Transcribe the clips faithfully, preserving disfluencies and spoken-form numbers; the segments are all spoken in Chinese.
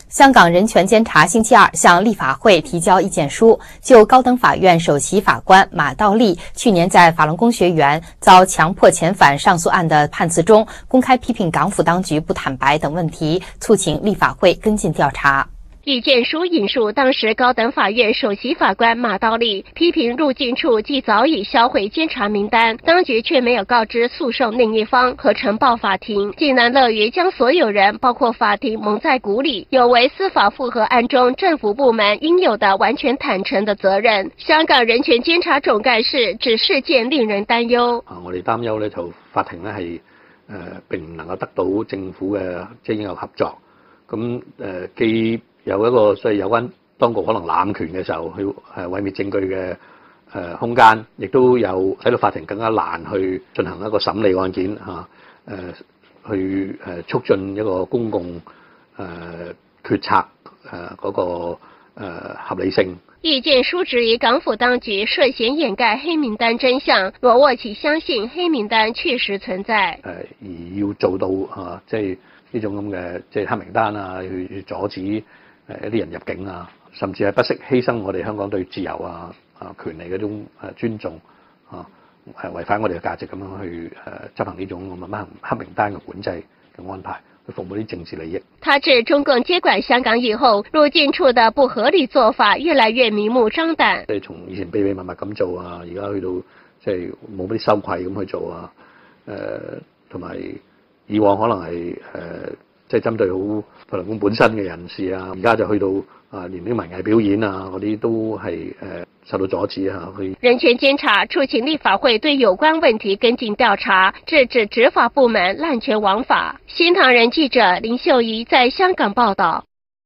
香港人权监察星期二向立法会提交意见书，就高等法院首席法官马道立去年在法轮功学员遭强迫遣返上诉案的判词中公开批评港府当局不坦白等问题，促请立法会跟进调查。 意见书引述当时高等法院首席法官马道立批评入境处既早已销毁监察名单，当局却没有告知诉讼另一方和呈报法庭，竟然乐于将所有人包括法庭蒙在鼓里，有违司法复核案中政府部門應有的完全坦誠的責任。香港人權監察總幹事指事件令人擔憂。 啊，我哋擔憂咧就法庭咧係誒並唔能夠得到政府嘅即係應有合作，咁誒、呃、既有一個所以有關當局可能濫權嘅時候，去誒毀滅證據嘅誒空間，亦都有使到法庭更加難去進行一個審理案件嚇，誒去誒促進一個公共誒決策誒嗰個誒合理性。 意見書質疑港府當局涉嫌掩蓋黑名單真相，羅沃奇相信黑名單確實存在。 誒而要做到嚇，即係呢種咁嘅即係黑名單啊，去去阻止誒一啲人入境啊，甚至係不惜犧牲我哋香港對自由啊啊權利嗰種誒尊重啊，係違反我哋嘅價值咁樣去誒執行呢種咁嘅黑名單嘅管制嘅安排，去服務啲政治利益。 他指中共接管香港以後，入境處的不合理做法越來越明目張膽。 即係從以前秘秘密密咁做啊，而家去到即係冇乜啲羞愧咁去做啊，誒同埋以往可能係誒。呃即係針對好法輪功本身嘅人士啊，而家就去到啊連啲文藝表演啊嗰啲都係誒、呃、受到阻止啊。去人權監察促請立法會對有關問題跟進調查，制止執法部門濫權枉法。新唐人記者林秀儀在香港報道。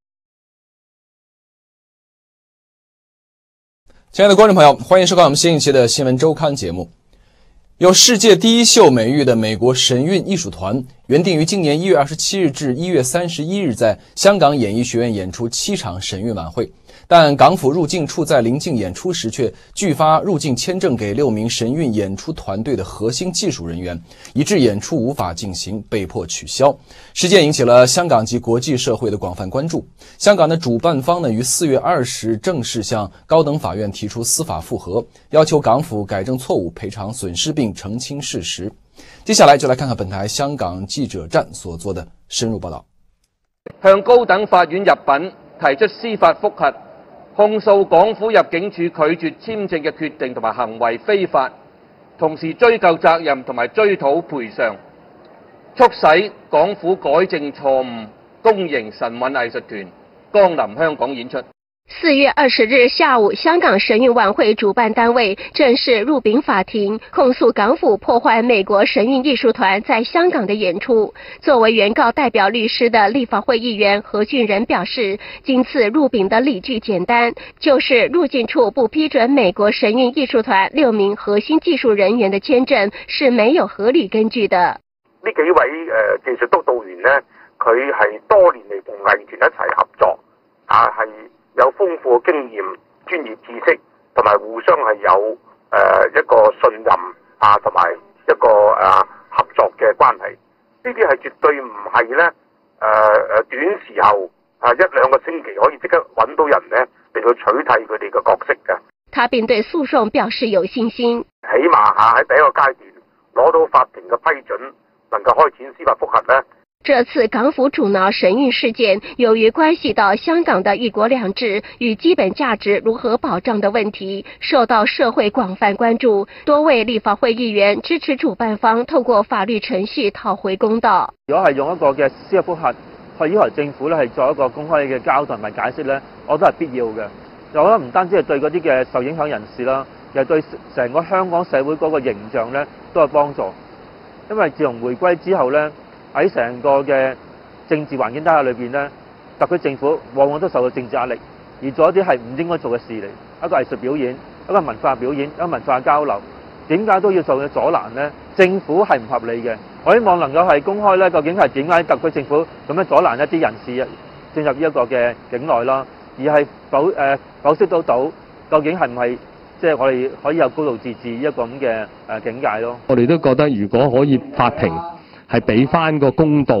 親愛的觀眾朋友，歡迎收看我們新一期的新聞週刊節目。有世界第一秀美譽的美國神韻藝術團原定於今年一月二十七日至一月三十一日在香港演藝學院演出七場神韻晚會，但港府入境處在臨近演出時卻拒發入境簽證給六名神韻演出團隊的核心技術人員，以致演出無法進行，被迫取消。事件引起了香港及國際社會的廣泛關注。香港的主辦方呢於四月二十日正式向高等法院提出司法復核，要求港府改正錯誤、賠償損失並澄清事實。接下來就來看看本台香港記者站所做的深入報道。 向高等法院入稟提出司法覆核，控訴港府入境處拒絕簽證嘅決定同埋行為非法，同時追究責任同埋追討賠償，促使港府改正錯誤，公營神韻藝術團光臨香港演出。 四月二十日下午，香港神韻晚會主辦單位正式入稟法庭，控訴港府破壞美國神韻藝術團在香港的演出。作為原告代表律師的立法會議員何俊仁表示，今次入稟的理據簡單，就是入境處不批准美國神韻藝術團六名核心技術人員的簽證是沒有合理根據的。 呢幾位誒、呃、技術督導員呢，佢係多年嚟同藝團一齊合作，啊係。有豐富嘅經驗、專業知識，同埋互相係有誒、呃、一個信任啊，同埋一個誒、啊、合作嘅關係。呢啲係絕對唔係咧誒誒短時候啊一兩個星期可以即刻揾到人咧嚟到取替佢哋嘅角色嘅。 他並對訴訟表示有信心， 起碼嚇喺第一個階段攞到法庭嘅批准，能夠開展司法覆核咧。 這次港府阻撓神韻事件，由於關係到香港的一國兩制與基本價值如何保障的問題，受到社會廣泛關注。多位立法會議員支持主辦方透過法律程序討回公道。 如果係用一個嘅司法覆核去要求政府咧係做一個公開嘅交代同埋解釋咧，我都係必要嘅。我覺得唔單止係對嗰啲嘅受影響人士啦，又對成個香港社會嗰個形象咧都有幫助。因為自從回歸之後咧，喺成個嘅政治環境底下裏邊咧，特區政府往往都受到政治壓力，而做一啲係唔應該做嘅事嚟。一個藝術表演，一個文化表演，一個文化交流，點解都要做嘅阻攔呢？政府係唔合理嘅。我希望能夠係公開咧，究竟係點解特區政府咁樣阻攔一啲人士進入呢一個嘅境內啦，而係否誒剖析到到究竟係唔係即係我哋可以有高度自治一個咁嘅誒境界咯。 我哋都覺得如果可以法庭係俾翻個公道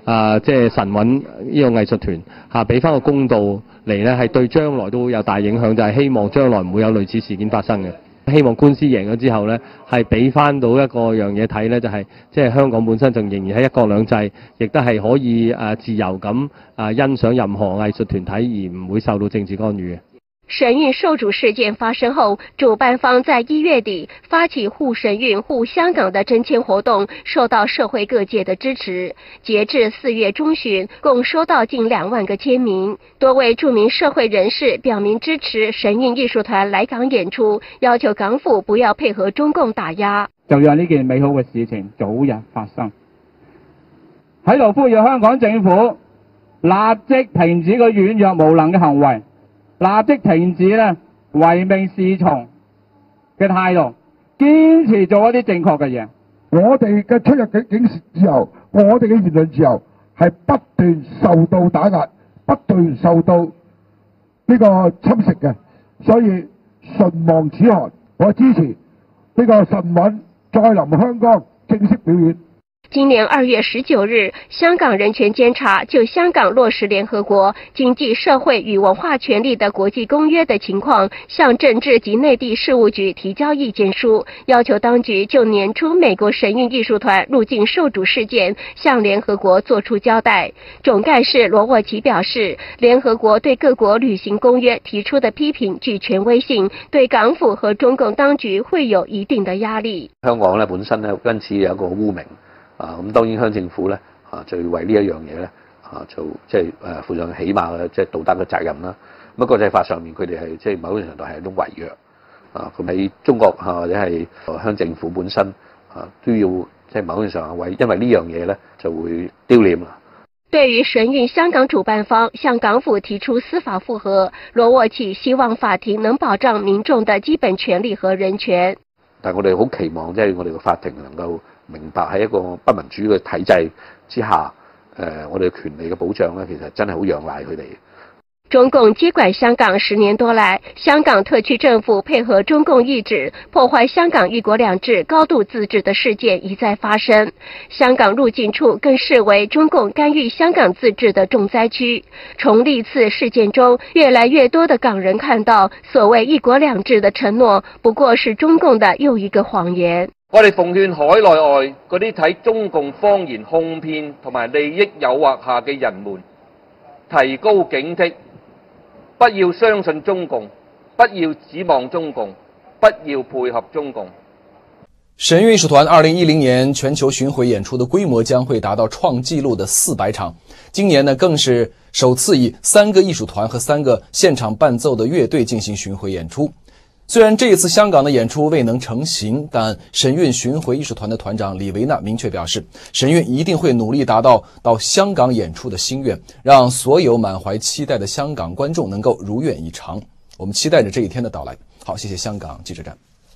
啊，即係神韻呢個藝術團嚇，俾翻個公道嚟咧，係對將來都會有大影響，就係、是、希望將來唔會有類似事件發生嘅。希望官司贏咗之後咧，係俾翻到一個樣嘢睇咧，就係即係香港本身仲仍然係一國兩制，亦都係可以誒自由咁啊欣賞任何藝術團體，而唔會受到政治干預嘅。 神韻受阻事件發生後，主辦方在一月底發起護神韻護香港的徵簽活動，受到社會各界的支持。截至四月中旬，共收到近兩萬個簽名。多位著名社會人士表明支持神韻藝術團來港演出，要求港府不要配合中共打壓。 就讓呢件美好嘅事情早日發生。喺度呼籲香港政府立即停止個軟弱無能嘅行為。立即停止咧唯命是從嘅態度，堅持做一啲正確嘅嘢。 我哋嘅出入境自由，我哋嘅言論自由係不斷受到打壓，不斷受到呢個侵蝕嘅，所以唇亡齒寒，我支持呢個神韻再臨香港正式表演。 今年二月十九日，香港人權監察就香港落實聯合國經濟社會與文化權利的國際公約的情況，向政治及內地事務局提交意見書，要求當局就年初美國神韻藝術團入境受阻事件向聯合國作出交代。總幹事羅沃奇表示，聯合國對各國履行公約提出的批評具權威性，對港府和中共當局會有一定的壓力。 香港咧本身咧因此有一個污名。啊，咁當然鄉政府咧，啊就要為呢一樣嘢咧，啊就即係誒負上起碼嘅即係道德嘅責任啦。咁啊國際法上面佢哋係即係某種程度係一種違約，啊咁喺中國啊或者係鄉政府本身啊都要即係某種上為因為呢樣嘢咧就會丟臉啦。 對於神韻香港主辦方向港府提出司法覆核，羅沃奇希望法庭能保障民眾的基本權利和人權。 但係我哋好期望即係我哋嘅法庭能夠明白喺一個不民主嘅體制之下，誒、呃，我哋嘅權利嘅保障咧，其實真係好仰賴佢哋。 中共接管香港十年多來，香港特區政府配合中共意志，破壞香港一國兩制高度自治的事件一再發生。香港入境處更視為中共干預香港自治的重災區。從歷次事件中，越來越多的港人看到，所謂一國兩制的承諾，不過是中共的又一個謊言。 我哋奉勸海內外嗰啲睇中共謊言哄騙同埋利益誘惑下嘅人們，提高警惕。不要相信中共，不要指望中共，不要配合中共。 神韻藝術團二零一零年全球巡迴演出的規模將會達到創紀錄的四百場，今年呢更是首次以三個藝術團和三個現場伴奏的樂隊進行巡迴演出。雖然這一次香港的演出未能成行，但神韻巡迴藝術團的團長李維納明確表示，神韻一定會努力達到到香港演出的心願，讓所有滿懷期待的香港觀眾能夠如願以償。我們期待着這一天的到來。好，謝謝香港記者站。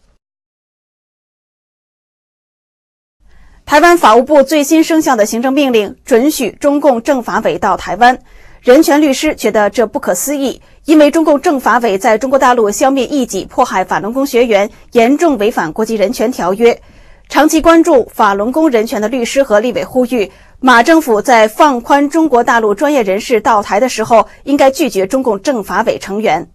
台灣法務部最新生效的行政命令准許中共政法委到台灣，人權律師覺得這不可思議，因為中共政法委在中國大陸消滅異己、迫害法輪功學員，嚴重違反國際人權條約。長期關注法輪功人權的律師和立委呼籲，馬政府在放寬中國大陸專業人士到台的時候，應該拒絕中共政法委成員。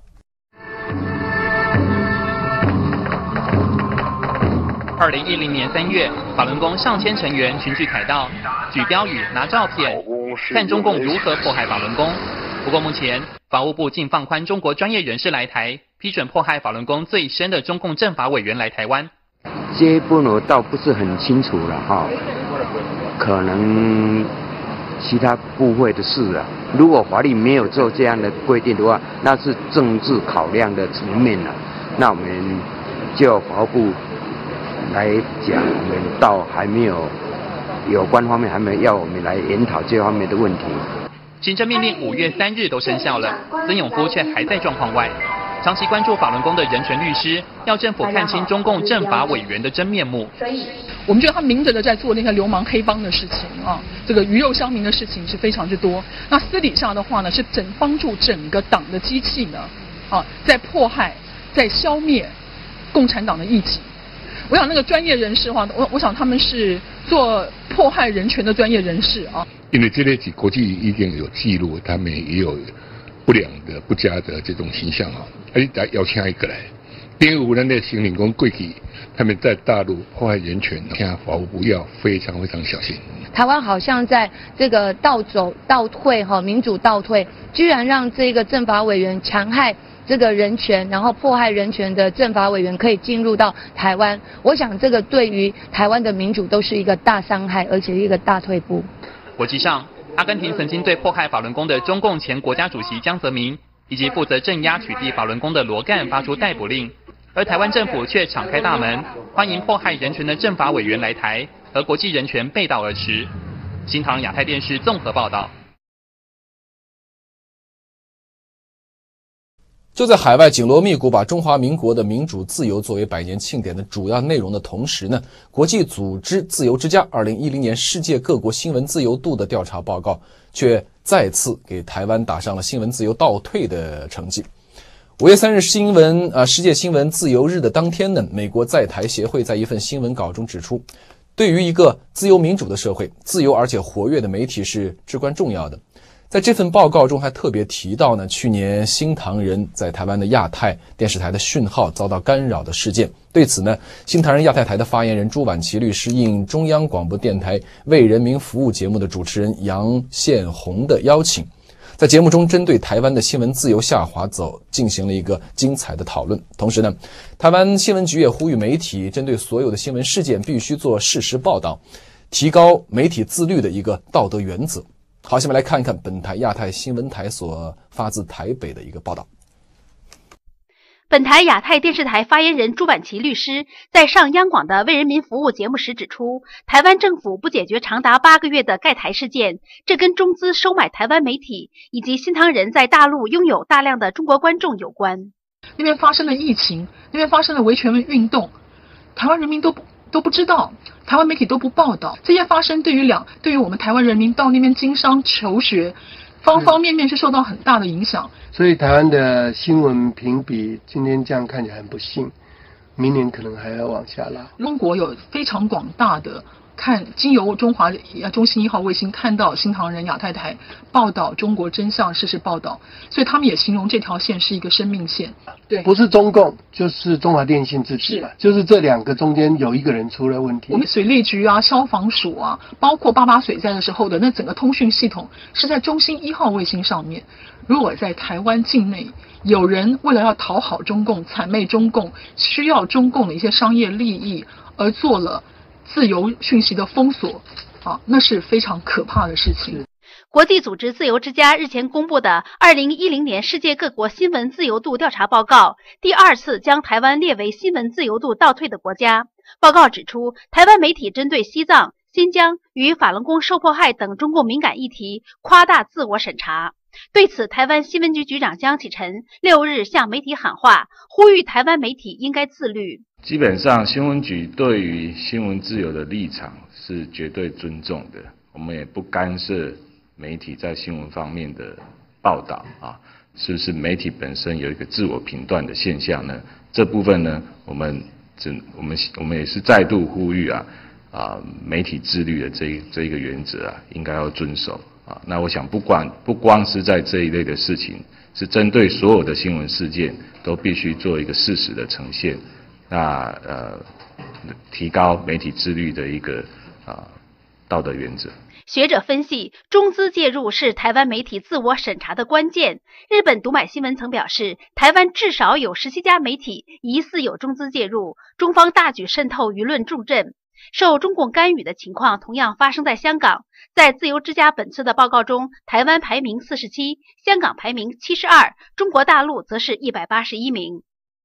二零一零年三月，法輪功上千成員群聚凱道，舉標語、拿照片，看中共如何迫害法輪功。不過目前，法務部竟放寬中國專業人士來台，批准迫害法輪功最深的中共政法委員來台灣。 這一部分我倒不是很清楚了哈，可能其他部會的事啊。如果法律沒有做這樣的規定的話，那是政治考量的層面了。那我們就法務部來講，我們倒還沒有有關方面還沒有要我們來研討這方面的問題。 行政命令五月三日都生效了，曾永夫卻還在狀況外。長期關注法輪功的人權律師要政府看清中共政法委員的真面目。 所以，我們覺得他明着的在做那些流氓黑幫的事情啊，這個魚肉鄉民的事情是非常之多。那私底下的話呢，是整幫助整個黨的機器呢，啊，在迫害、在消滅共產黨的異己。 我想那个专业人士的话，我我想他们是做迫害人权的专业人士啊。 因为这类国际已经有记录，他们也有不良的、不佳的这种形象啊，而且来邀请一个来，因为我们的行领工贵体，他们在大陆迫害人权，现在法务部要非常非常小心。 台湾好像在这个倒走、倒退哈，民主倒退，居然让这个政法委员强害这个人权，然后迫害人权的政法委员可以进入到台湾。我想这个对于台湾的民主都是一个大伤害，而且一个大退步。 国际上，阿根廷曾经对迫害法轮功的中共前国家主席江泽民以及负责镇压取缔法轮功的罗干发出逮捕令，而台湾政府却敞开大门，欢迎迫害人权的政法委员来台，和国际人权背道而驰。新唐亚太电视综合报道。 就在海外紧锣密鼓把中华民国的民主自由作为百年庆典的主要内容的同时呢，国际组织自由之家二零一零年世界各国新闻自由度的调查报告却再次给台湾打上了新闻自由倒退的成绩。五月三日新闻呃世界新闻自由日的当天呢，美国在台协会在一份新闻稿中指出，对于一个自由民主的社会，自由而且活跃的媒体是至关重要的。在这份报告中还特别提到呢，去年新唐人在台湾的亚太电视台的讯号遭到干扰的事件。对此呢，新唐人亚太台的发言人朱婉琪律师应中央广播电台为人民服务节目的主持人杨宪宏的邀请，在节目中针对台湾的新闻自由下滑走进行了一个精彩的讨论。同时呢，台湾新闻局也呼吁媒体针对所有的新闻事件必须做事实报道，提高媒体自律的一个道德原则。好，下面来看看本台亚太新闻台所发自台北的一个报道。 本台亚太电视台发言人朱婉琪律师在上央广的为人民服务节目时指出，台湾政府不解决长达八个月的盖台事件，这跟中资收买台湾媒体以及新唐人在大陆拥有大量的中国观众有关。 那边发生了疫情，那边发生了维权运动，台湾人民都不都不知道，台湾媒体都不报道，这些发生对于两对于我们台湾人民到那边经商求学方方面面是受到很大的影响。 所以台湾的新闻评比今天这样看起来很不幸，明年可能还要往下拉。 中国有非常广大的看经由中华中心一号卫星看到新唐人亚太台报道中国真相事实报道，所以他们也形容这条线是一个生命线。对， 不是中共就是中华电信自己嘛，就是这两个中间有一个人出了问题。 我们水利局啊、消防署啊，包括八八水灾的时候的那整个通讯系统是在中心一号卫星上面。如果在台湾境内有人为了要讨好中共、谄媚中共，需要中共的一些商业利益而做了自由讯息的封锁啊，那是非常可怕的事情。 国际组织自由之家日前公布的二零一零年世界各国新闻自由度调查报告，第二次将台湾列为新闻自由度倒退的国家。报告指出，台湾媒体针对西藏、新疆与法轮功受迫害等中共敏感议题夸大自我审查。对此，台湾新闻局局长江启臣六日向媒体喊话，呼吁台湾媒体应该自律。 基本上，新闻局对于新闻自由的立场是绝对尊重的，我们也不干涉媒体在新闻方面的报道啊，是不是媒体本身有一个自我评断的现象呢？这部分呢，我们只我们我们也是再度呼吁啊啊，媒体自律的这一这一个原则啊，应该要遵守啊。那我想不管不光是在这一类的事情，是针对所有的新闻事件都必须做一个事实的呈现。那呃，提高媒体自律的一个啊、呃、道德原则。 学者分析，中资介入是台湾媒体自我审查的关键。日本读买新闻曾表示，台湾至少有十七家媒体疑似有中资介入，中方大举渗透，舆论重镇。受中共干预的情况同样发生在香港。在自由之家本次的报告中，台湾排名四十七，香港排名七十二，中国大陆则是一百八十一名。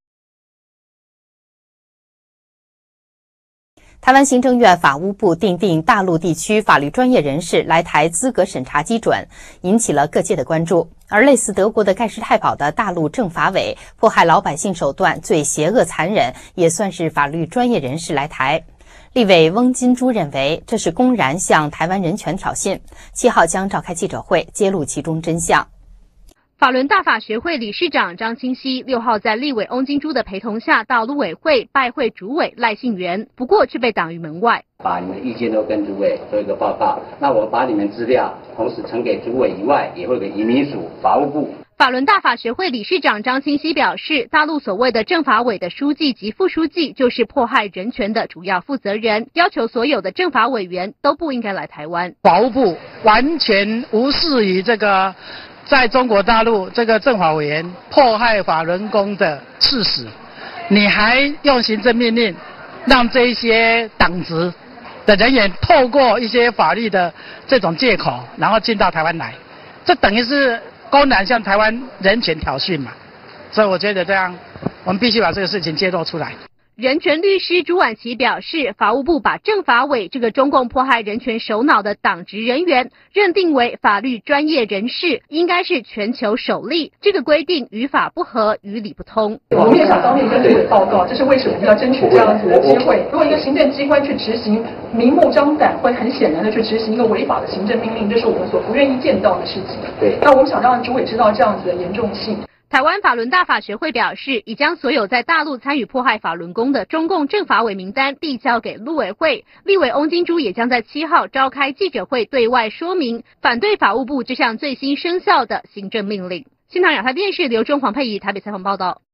台湾行政院法务部订定大陆地区法律专业人士来台资格审查基准，引起了各界的关注。而类似德国的盖世太保的大陆政法委，迫害老百姓手段最邪恶残忍，也算是法律专业人士来台。立委翁金珠认为，这是公然向台湾人权挑衅。七号将召开记者会，揭露其中真相。 法轮大法学会理事长张清熙六号在立委翁金珠的陪同下到陆委会拜会主委赖信元，不过却被挡于门外。 把你们的意见都跟主委做一个报告，那我把你们资料同时呈给主委以外，也会给移民署、法务部。 法轮大法学会理事长张清熙表示，大陆所谓的政法委的书记及副书记就是迫害人权的主要负责人，要求所有的政法委员都不应该来台湾。 法务部完全无视于这个在中国大陆这个政法委员迫害法轮功的事实，你还用行政命令让这一些党职的人员透过一些法律的这种借口，然后进到台湾来，这等于是公然向台湾人权挑衅嘛。所以我觉得这样，我们必须把这个事情揭露出来。 人权律师朱婉琪表示，法务部把政法委这个中共迫害人权首脑的党职人员认定为法律专业人士，应该是全球首例，这个规定与法不合，于理不通。 我们也想当面跟主委报告，这是为什么我们要争取这样子的机会。如果一个行政机关去执行，明目张胆会很显然的去执行一个违法的行政命令，这是我们所不愿意见到的事情。对，那我们想让主委知道这样子的严重性。 台湾法轮大法学会表示，已将所有在大陆参与迫害法轮功的中共政法委名单递交给陆委会，立委翁金珠也将在七号召开记者会对外说明，反对法务部这项最新生效的行政命令。新唐亚太电视刘忠、黄佩仪台北采访报道。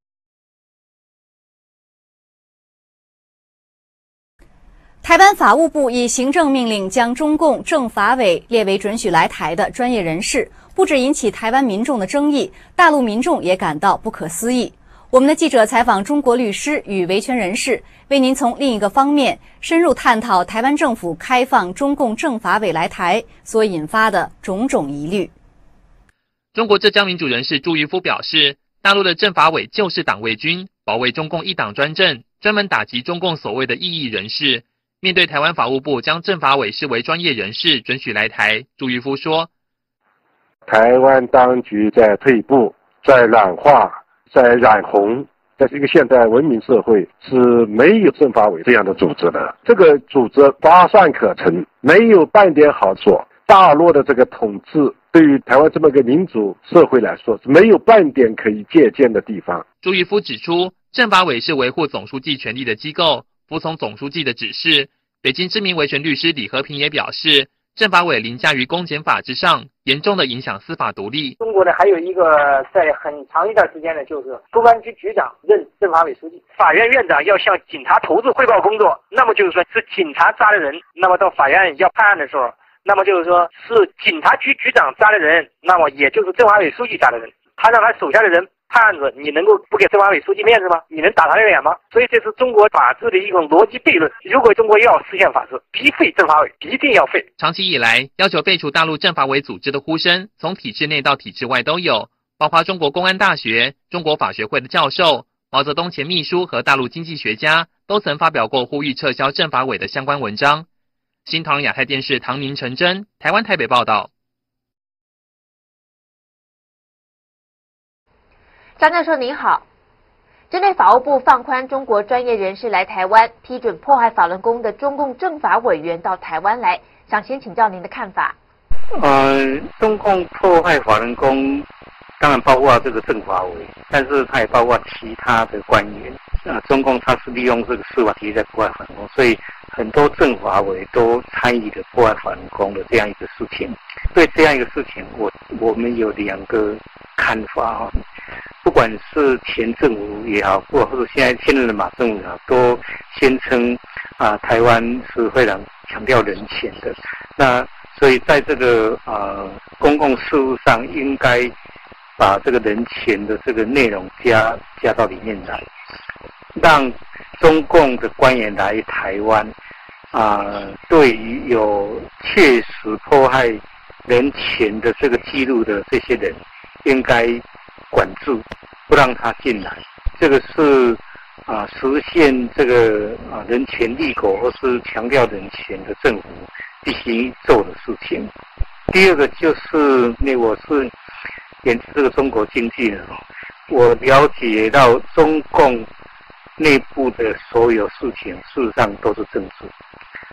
台湾法务部以行政命令将中共政法委列为准许来台的专业人士，不止引起台湾民众的争议，大陆民众也感到不可思议。我们的记者采访中国律师与维权人士，为您从另一个方面深入探讨台湾政府开放中共政法委来台所引发的种种疑虑。 中国浙江民主人士朱渔夫表示，大陆的政法委就是党卫军，保卫中共一党专政，专门打击中共所谓的异议人士。面对台湾法务部将政法委视为专业人士准许来台，朱渔夫说， 台湾当局在退步，在染化，在染红，在这个现代文明社会是没有政法委这样的组织的，这个组织乏善可陈，没有半点好处。大陆的这个统治对于台湾这么个民主社会来说是没有半点可以借鉴的地方。 朱渔夫指出，政法委是维护总书记权力的机构，服从总书记的指示。北京知名维权律师李和平也表示，政法委凌驾于公检法之上，严重的影响司法独立。 中国呢，还有一个在很长一段时间呢，就是公安局局长任政法委书记，法院院长要向警察头子汇报工作，那么就是说是警察抓的人，那么到法院要判案的时候，那么就是说是警察局局长抓的人，那么也就是政法委书记抓的人，他让他手下的人判案子，你能够不给政法委书记面子吗？你能打他的脸吗？所以这是中国法治的一种逻辑悖论。如果中国要实现法治，必废政法委，一定要废。 长期以来，要求废除大陆政法委组织的呼声，从体制内到体制外都有，包括中国公安大学、中国法学会的教授、毛泽东前秘书和大陆经济学家都曾发表过呼吁撤销政法委的相关文章。新唐人亚太电视唐明、陈真，台湾台北报道。 张教授您好，针对法务部放宽中国专业人士来台湾，批准迫害法轮功的中共政法委员到台湾来，想先请教您的看法。 呃，中共迫害法轮功，当然包括这个政法委，但是它也包括其他的官员。啊，中共它是利用这个司法体系在迫害法轮功，所以很多政法委都参与了迫害法轮功的这样一个事情。对这样一个事情，我我们有两个看法哈。不管是前政府也好，或者是现在现任的马政府也好，都宣称啊、呃，台湾是非常强调人权的。那所以在这个呃公共事务上，应该把这个人权的这个内容加加到里面来，让中共的官员来台湾啊、呃，对于有确实迫害人权的这个记录的这些人，应该管住，不让他进来，这个是啊、呃、实现这个啊、呃、人权立国或是强调人权的政府必须做的事情。第二个就是那我是研究这个中国经济的，我了解到中共内部的所有事情，事实上都是政治，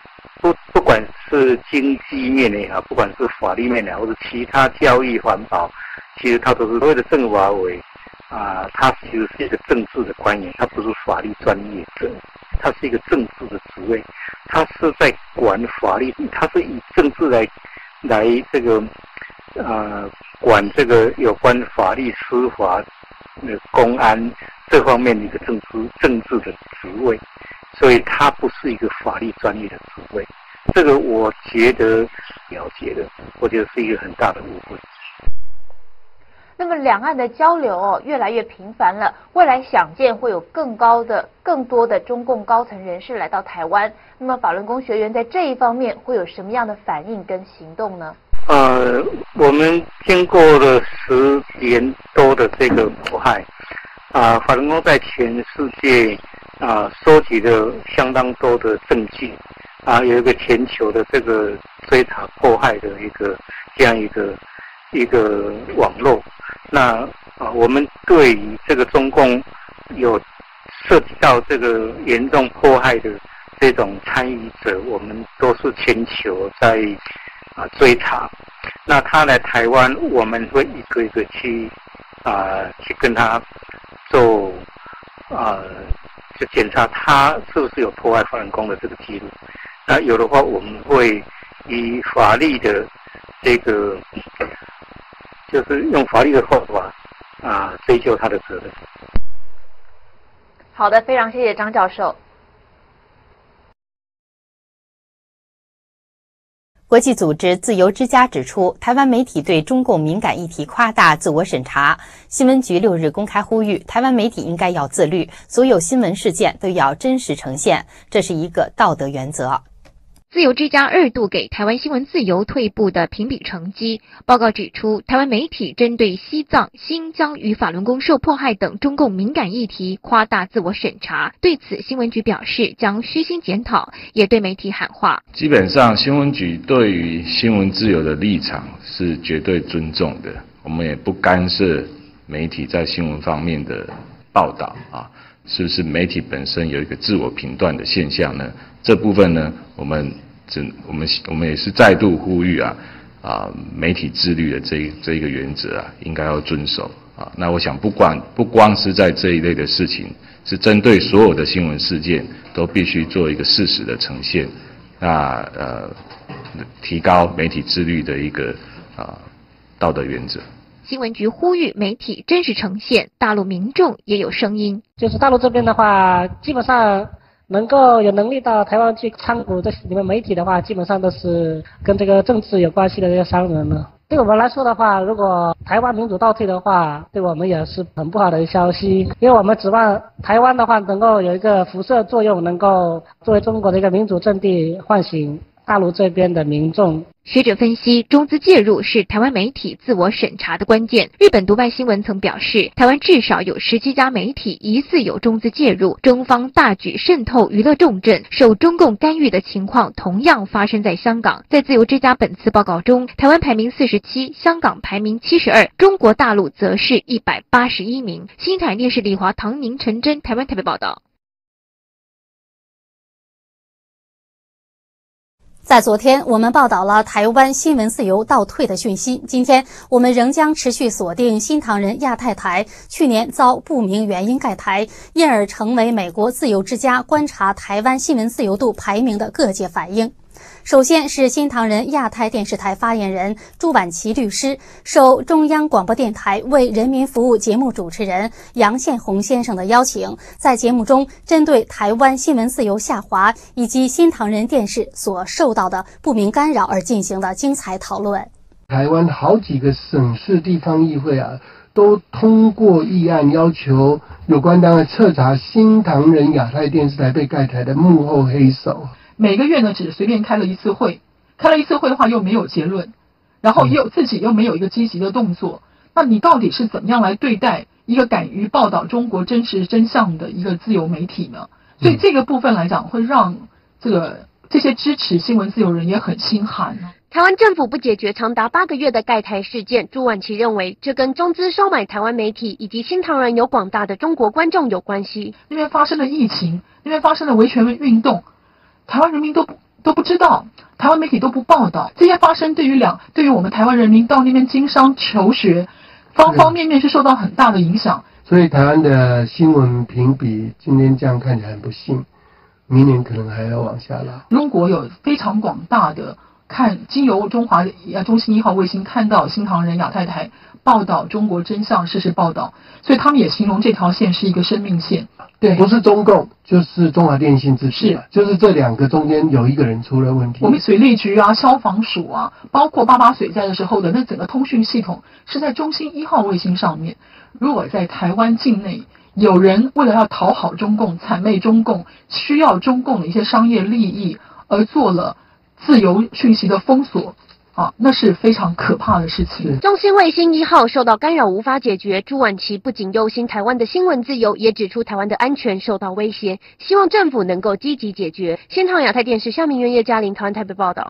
不不管是经济面也好，不管是法律面也好，或者其他教育环保，其实它都是所谓的政法委啊，它其实是一个政治的官员，它不是法律专业者，它是一个政治的职位，它是在管法律，它是以政治来来这个呃管这个有关法律、司法、呃公安这方面的一个政治政治的职位，所以它不是一个法律专业的职位。这个我觉得了解的，我觉得是一个很大的误会。 那么两岸的交流哦越来越频繁了，未来想见会有更高的、更多的中共高层人士来到台湾。那么法轮功学员在这一方面会有什么样的反应跟行动呢？ 呃，我们经过了十年多的这个迫害，啊、呃，法轮功在全世界啊、呃、收集了相当多的证据，啊、呃，有一个全球的这个追查迫害的一个这样一个一个网络。那啊、呃，我们对于这个中共有涉及到这个严重迫害的这种参与者，我们都是全球在啊、呃、追查。那他来台湾，我们会一个一个去啊、呃、去跟他做啊、呃、就检查他是不是有迫害法轮功的这个记录。那有的话，我们会以法律的这个。就是用法律的方法啊追究他的责任。 好的，非常谢谢张教授。 国际组织自由之家指出，台湾媒体对中共敏感议题夸大自我审查。新闻局六日公开呼吁，台湾媒体应该要自律，所有新闻事件都要真实呈现，这是一个道德原则。 自由之家二度给台湾新闻自由退步的评比成绩。报告指出，台湾媒体针对西藏、新疆与法轮功受迫害等中共敏感议题夸大自我审查。对此，新闻局表示将虚心检讨，也对媒体喊话。 基本上，新闻局对于新闻自由的立场是绝对尊重的，我们也不干涉媒体在新闻方面的报道啊。是不是媒体本身有一个自我评断的现象呢？这部分呢，我们只我们我们也是再度呼吁啊啊，媒体自律的这这一个原则啊，应该要遵守啊。那我想不光不光是在这一类的事情，是针对所有的新闻事件都必须做一个事实的呈现，那呃提高媒体自律的一个啊道德原则。 新闻局呼吁媒体真实呈现，大陆民众也有声音。 就是大陆这边的话，基本上能够有能力到台湾去参股这里面媒体的话，基本上都是跟这个政治有关系的这些商人了。对我们来说的话，如果台湾民主倒退的话，对我们也是很不好的消息，因为我们指望台湾的话能够有一个辐射作用，能够作为中国的一个民主阵地，唤醒大陆这边的民众。 学者分析，中资介入是台湾媒体自我审查的关键。日本读卖新闻曾表示，台湾至少有十七家媒体疑似有中资介入，中方大举渗透娱乐重镇，受中共干预的情况同样发生在香港。在自由之家本次报告中，台湾排名四十七，香港排名七十二，中国大陆则是一百八十一名。新台电视李华、唐宁、陈真，台湾台北报道。 在昨天，我们报道了台湾新闻自由倒退的讯息。今天，我们仍将持续锁定新唐人亚太台去年遭不明原因盖台，因而成为美国自由之家观察台湾新闻自由度排名的各界反应。首先是新唐人亚太电视台发言人朱婉琪律师受中央广播电台为人民服务节目主持人杨宪宏先生的邀请，在节目中针对台湾新闻自由下滑以及新唐人电视所受到的不明干扰而进行的精彩讨论。 台湾好几个省市地方议会啊，都通过议案要求有关单位彻查新唐人亚太电视台被盖台的幕后黑手。 每个月呢，只随便开了一次会，开了一次会的话又没有结论，然后也有自己又没有一个积极的动作。那你到底是怎么样来对待一个敢于报道中国真实真相的一个自由媒体呢？所以这个部分来讲，会让这个这些支持新闻自由人也很心寒。 台湾政府不解决长达八个月的盖台事件，朱婉琪认为这跟中资收买台湾媒体以及新唐人有广大的中国观众有关系。 那边发生了疫情，那边发生了维权运动，台湾人民都都不知道，台湾媒体都不报道，这些发生对于两对于我们台湾人民到那边经商求学，方方面面是受到很大的影响。 所以台湾的新闻评比今天这样看起来很不幸，明年可能还要往下拉。 中国有非常广大的看经由中华呃中心一号卫星看到新唐人亚太台报道中国真相事实报道，所以他们也形容这条线是一个生命线。对， 不是中共就是中华电信自己，是就是这两个中间有一个人出了问题。 我们水利局啊、消防署啊，包括八八水灾的时候的那整个通讯系统是在中心一号卫星上面。如果在台湾境内有人为了要讨好中共、谄媚中共，需要中共的一些商业利益而做了自由讯息的封锁，啊，那是非常可怕的事情。 中心卫星一号受到干扰无法解决，朱婉琪不仅忧心台湾的新闻自由，也指出台湾的安全受到威胁，希望政府能够积极解决。新唐亚太电视夏明媛、叶嘉玲，台湾台北报道。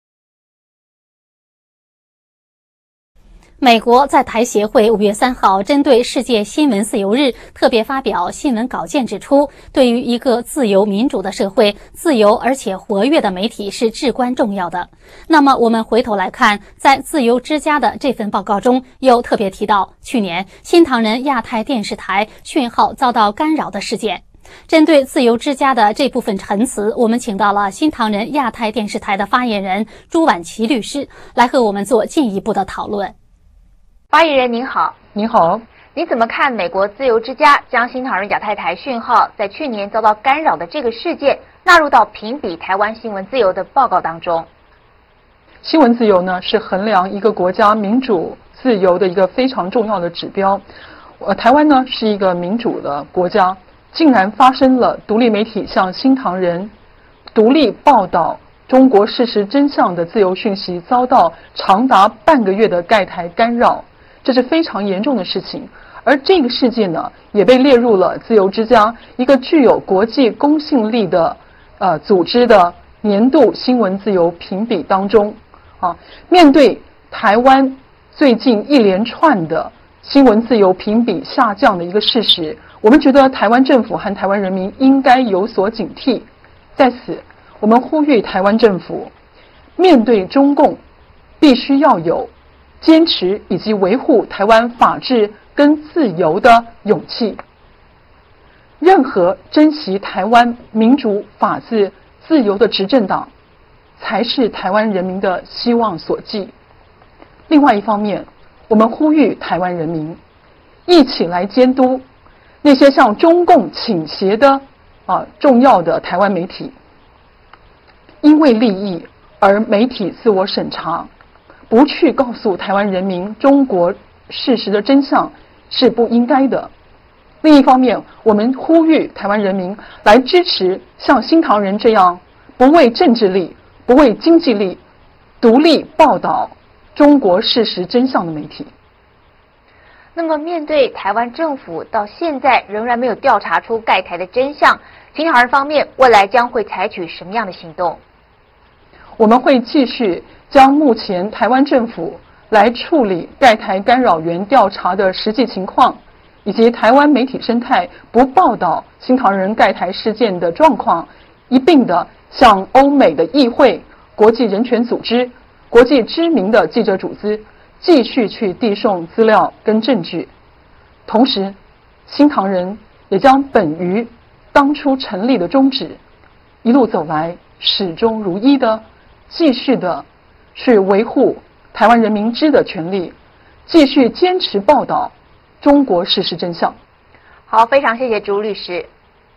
美国在台协会五月三号针对世界新闻自由日特别发表新闻稿件，指出，对于一个自由民主的社会，自由而且活跃的媒体是至关重要的。那么我们回头来看，在自由之家的这份报告中，又特别提到去年新唐人亚太电视台讯号遭到干扰的事件。针对自由之家的这部分陈词，我们请到了新唐人亚太电视台的发言人朱婉琪律师来和我们做进一步的讨论。 发言人您好。 你好， 你怎么看美国自由之家将新唐人亚太台讯号在去年遭到干扰的这个事件纳入到评比台湾新闻自由的报告当中？ 新闻自由呢，是衡量一个国家民主自由的一个非常重要的指标。呃，台湾呢是一个民主的国家，竟然发生了独立媒体向新唐人独立报道中国事实真相的自由讯息遭到长达半个月的盖台干扰，这是非常严重的事情。而这个事件呢，也被列入了自由之家一个具有国际公信力的呃组织的年度新闻自由评比当中。啊，面对台湾最近一连串的新闻自由评比下降的一个事实，我们觉得台湾政府和台湾人民应该有所警惕。在此，我们呼吁台湾政府面对中共，必须要有坚持以及维护台湾法治跟自由的勇气。任何珍惜台湾民主法治自由的执政党，才是台湾人民的希望所寄。另外一方面，我们呼吁台湾人民一起来监督那些向中共倾斜的啊重要的台湾媒体。因为利益而媒体自我审查，不去告诉台湾人民中国事实的真相是不应该的。另一方面，我们呼吁台湾人民来支持像新唐人这样不为政治力、不为经济力，独立报道中国事实真相的媒体。 那么面对台湾政府到现在仍然没有调查出盖台的真相，新唐人方面未来将会采取什么样的行动？ 我们会继续将目前台湾政府来处理盖台干扰源调查的实际情况，以及台湾媒体生态不报道新唐人盖台事件的状况，一并的向欧美的议会、国际人权组织、国际知名的记者组织继续去递送资料跟证据。同时，新唐人也将本于当初成立的宗旨，一路走来始终如一的继续的去维护台湾人民知的权利，继续坚持报道中国事实真相。 好，非常谢谢朱律师。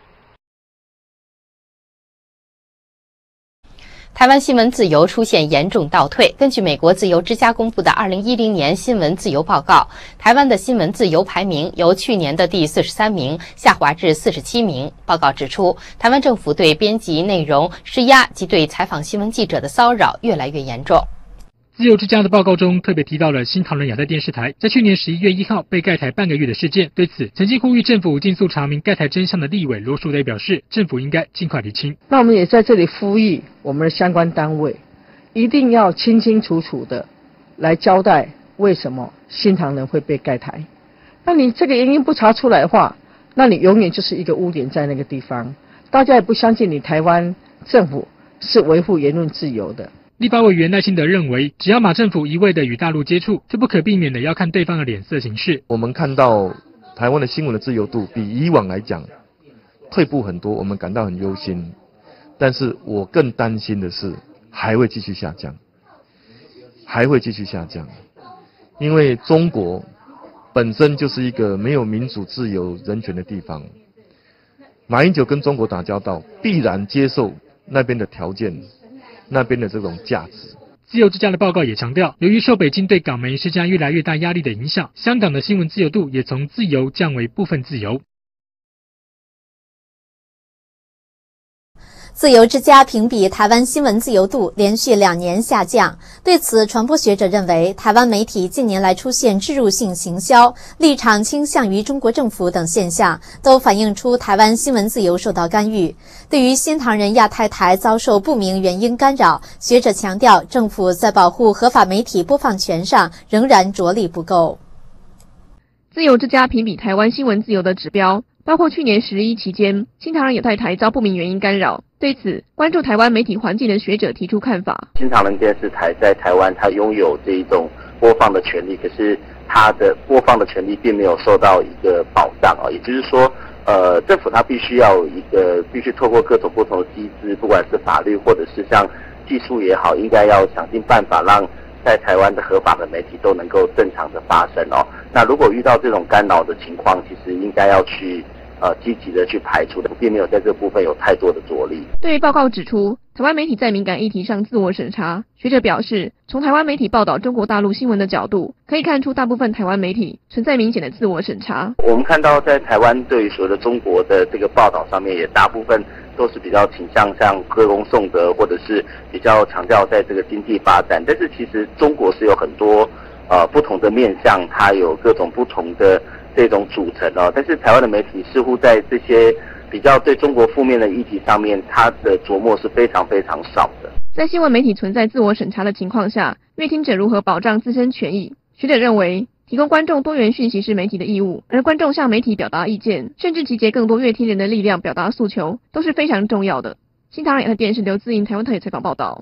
台湾新闻自由出现严重倒退。根据美国自由之家公布的二零一零年新闻自由报告，台湾的新闻自由排名由去年的第四十三名下滑至四十七名。报告指出，台湾政府对编辑内容施压及对采访新闻记者的骚扰越来越严重。 自由之家的报告中特别提到了新唐人亚太电视台在去年十一月一号被盖台半个月的事件。对此，曾经呼吁政府尽速查明盖台真相的立委罗淑蕾表示，政府应该尽快厘清。 那我们也在这里呼吁我们的相关单位，一定要清清楚楚的来交代为什么新唐人会被盖台。那你这个原因不查出来的话，那你永远就是一个污点在那个地方，大家也不相信你台湾政府是维护言论自由的。 立法委员赖清德认为，只要马政府一味的与大陆接触，就不可避免的要看对方的脸色行事。 我们看到台湾的新闻的自由度比以往来讲退步很多，我们感到很忧心。但是我更担心的是，还会继续下降，还会继续下降，因为中国本身就是一个没有民主、自由、人权的地方。马英九跟中国打交道，必然接受那边的条件。那边的这种价值。 自由之家的报告也强调，由于受北京对港媒施加越来越大压力的影响，香港的新闻自由度也从自由降为部分自由。 自由之家评比台湾新闻自由度连续两年下降。对此，传播学者认为，台湾媒体近年来出现置入性行销、立场倾向于中国政府等现象，都反映出台湾新闻自由受到干预。对于新唐人亚太台遭受不明原因干扰，学者强调，政府在保护合法媒体播放权上仍然着力不够。 自由之家评比台湾新闻自由的指标，包括去年十一期间，新唐人亚太台遭不明原因干扰。对此，关注台湾媒体环境的学者提出看法。 新唐人电视台在台湾，它拥有这一种播放的权利，可是它的播放的权利并没有受到一个保障啊，也就是说，呃，政府它必须要有一个必须透过各种不同的机制，不管是法律或者是像技术也好，应该要想尽办法让在台湾的合法的媒体都能够正常的发生哦。那如果遇到这种干扰的情况，其实应该要去。呃，积极的去排除的，并没有在这部分有太多的着力。 对于报告指出，台湾媒体在敏感议题上自我审查，学者表示，从台湾媒体报道中国大陆新闻的角度，可以看出大部分台湾媒体存在明显的自我审查。 我们看到在台湾对于所谓的中国的这个报道上面，也大部分都是比较倾向像歌功颂德，或者是比较强调在这个经济发展。但是其实中国是有很多呃不同的面向，它有各种不同的。这种组成哦，但是台湾的媒体似乎在这些比较对中国负面的议题上面，它的琢磨是非常非常少的。 在新闻媒体存在自我审查的情况下，阅听者如何保障自身权益？学者认为，提供观众多元讯息是媒体的义务，而观众向媒体表达意见，甚至集结更多阅听人的力量表达诉求，都是非常重要的。新唐人亚太电视刘自莹台湾特别采访报道。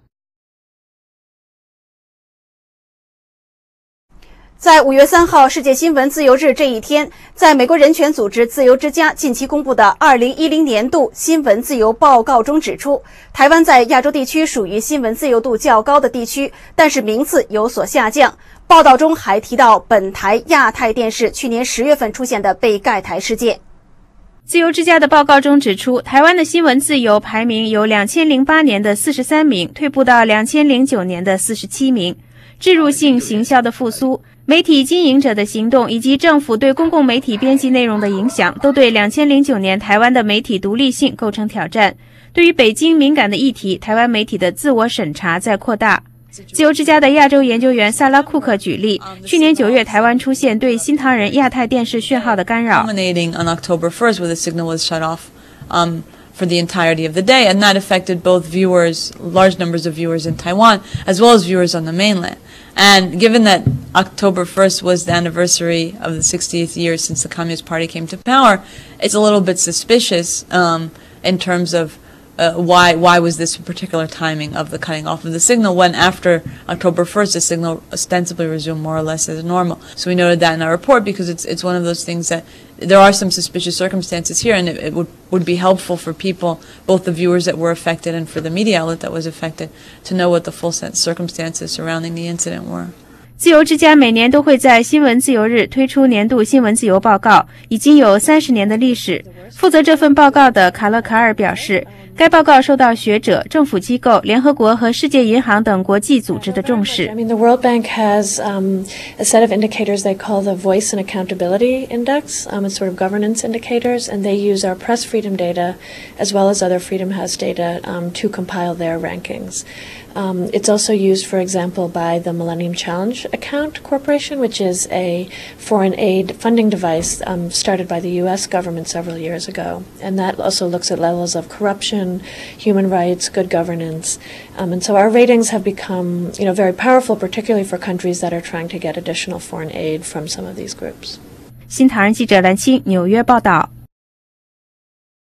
在五月三号世界新闻自由日这一天，在美国人权组织自由之家近期公布的二零一零年度新闻自由报告中指出，台湾在亚洲地区属于新闻自由度较高的地区，但是名次有所下降。报道中还提到本台亚太电视去年十月份出现的被盖台事件。 自由之家的报告中指出，台湾的新闻自由排名由两千零八年的四十三名退步到两千零九年的四十七名。置入性行销的复苏、媒体经营者的行动以及政府对公共媒体编辑内容的影响，都对两千零九年台湾的媒体独立性构成挑战。对于北京敏感的议题，台湾媒体的自我审查在扩大。自由之家的亚洲研究员萨拉库克举例，去年九月台湾出现对新唐人亚太电视讯号的干扰。 On October first, where the signal was shut off, um, for the entirety of the day, and that affected both viewers, large numbers of viewers in Taiwan, as well as viewers on the mainland. And given that October first was the anniversary of the sixtieth year since the Communist Party came to power, it's a little bit suspicious um, in terms of uh, why why was this particular timing of the cutting off of the signal when after October first the signal ostensibly resumed more or less as normal. So we noted that in our report because it's it's one of those things that there are some suspicious circumstances here, and it, it would, would be helpful for people, both the viewers that were affected and for the media outlet that was affected, to know what the full circumstances surrounding the incident were. 自由之家每年都会在新闻自由日推出年度新闻自由报告，已经有三十年的历史。负责这份报告的卡勒卡尔表示，该报告受到学者、政府机构、联合国和世界银行等国际组织的重视。 I mean, the World Bank has um, a set of indicators they call the Voice and Accountability Index. Um, it's sort of governance indicators, and they use our press freedom data as well as other Freedom House data um, to compile their rankings. Um, it's also used, for example, by the Millennium Challenge Account Corporation, which is a foreign aid funding device um, started by the U S government several years ago. And that also looks at levels of corruption, human rights, good governance. Um, and so our ratings have become, you know, very powerful, particularly for countries that are trying to get additional foreign aid from some of these groups. 新唐人记者蓝青纽约报道。